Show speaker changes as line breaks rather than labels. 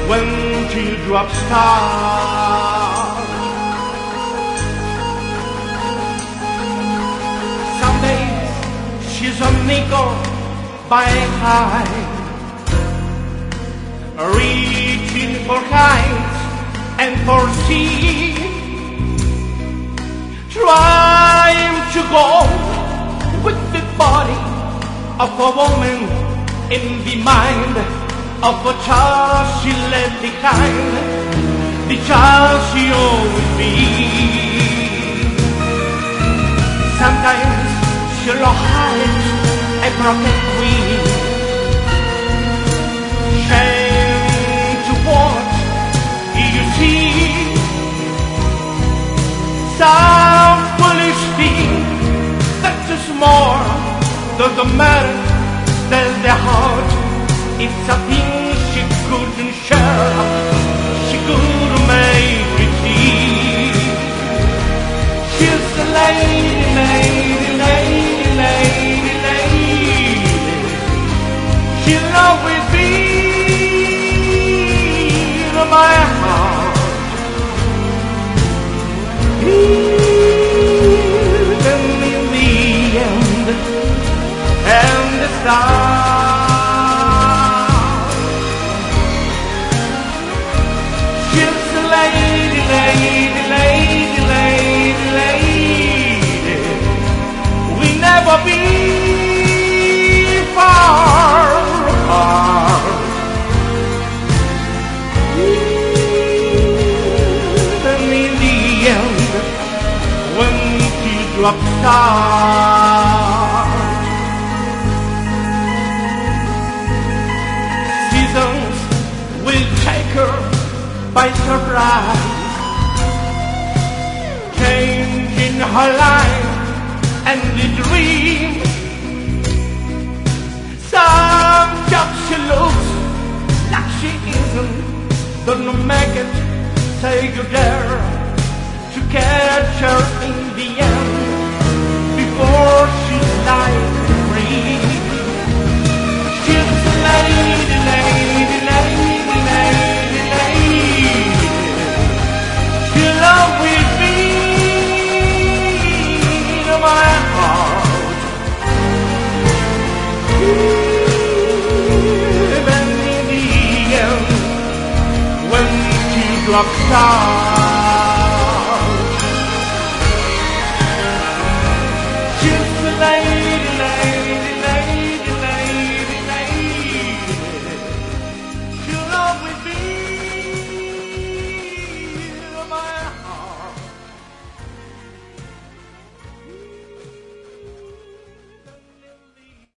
when teardrops start. Some days she's a nickel by high, reaching for heights and for sea, trying to go with the body of a woman in the mind of a child she left behind, the child she always be. Sometimes she'll hide a broken queen, shame to watch, you see. Some foolish thing that's just more doesn't matter, tell the heart. It's a thing she couldn't share, she couldn't make it see. She's the lady, lady, lady, lady, lady. She'll always be in my heart. Even in the end, and the stars. She's a lady, lady, lady, lady, lady. We never be far apart. Even in the end, when teardrops start. Seasons will take her by surprise, changing her life and the dream. Sometimes she looks like she isn't, doesn't make it, say you dare to catch her in the end before she's dying free. She's a lady, lady, lady, lady, lady. She'll always be in my heart. Even in the end, when teardrops start.